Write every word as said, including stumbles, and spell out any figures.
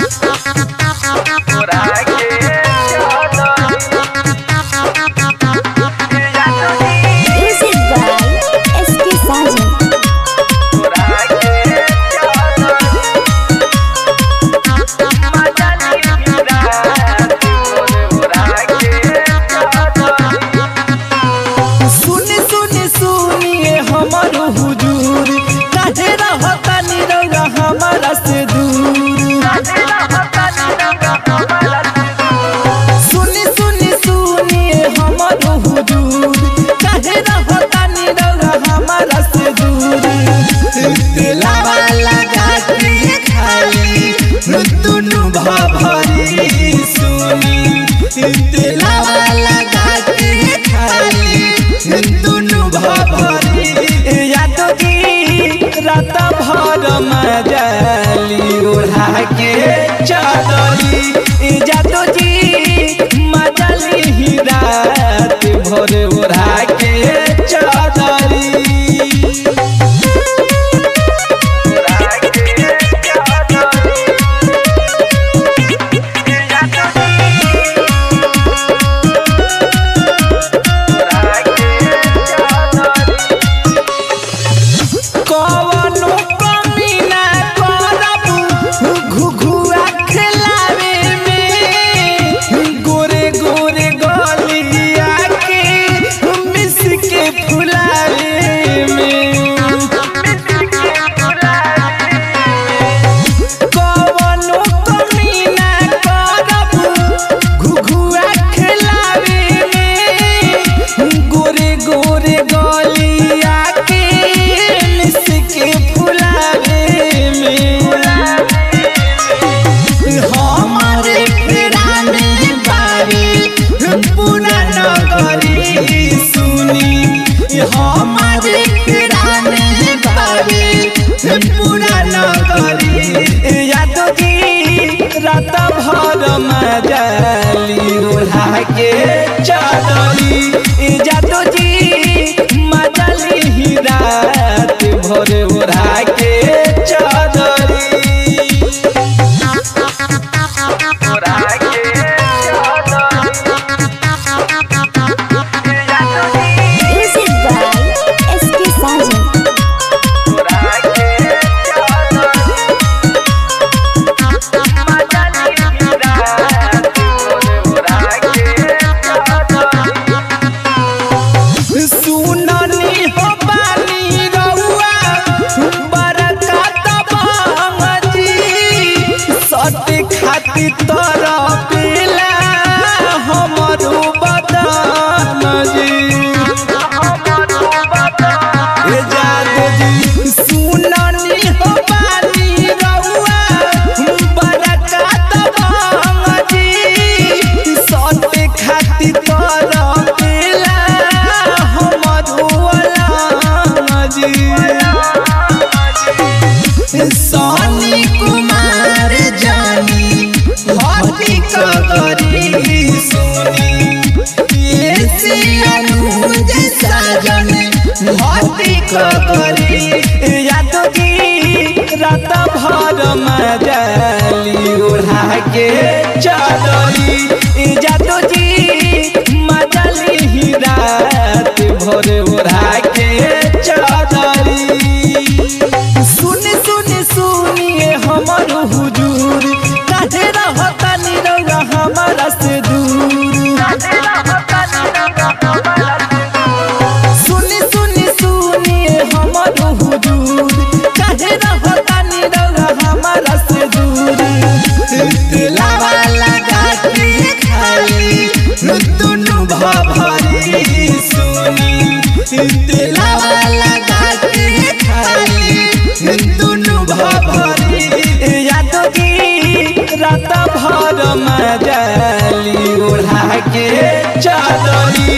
रात भर मजाली ओढ़ा के चादरी जादू जी मजाली ही रात भर ओढ़ा के चादरी हमारे रानी बाबी पूरा नगरी यादो जी रात भर मजाली ओढ़ा के चादरी यादो जी मजाली ही रात भर ओढ़ा के चादरी खाती तोरा पीला हमारू बदन जी ए जादू जी सुननी हो बानी रउआ बरकत भांग जी सटे खाती तोरा पीला हमारू अलंग जी सोनी कुमार जानी हटी कगरी सुनी ऐसे अनुज साजन हटी कगरी यादो जी रात भर मजाली ओढ़ा के चादरी यादो जी मजाली ही रात भर ओढ़ा के चादरी सुन सुन सुनिए हमर हुजूर काहे रहता निरौरा हमारा से दूर सुन सुन सुनिए हमर हुजूर काहे रहता निरौरा हमारा से दूर दिलावा लगा के खाली दुनु भभरी सुनी दिलावा लगा के खाली दुनु भभरी यादो जी रात भर मजाली ओढ़ा के चादरी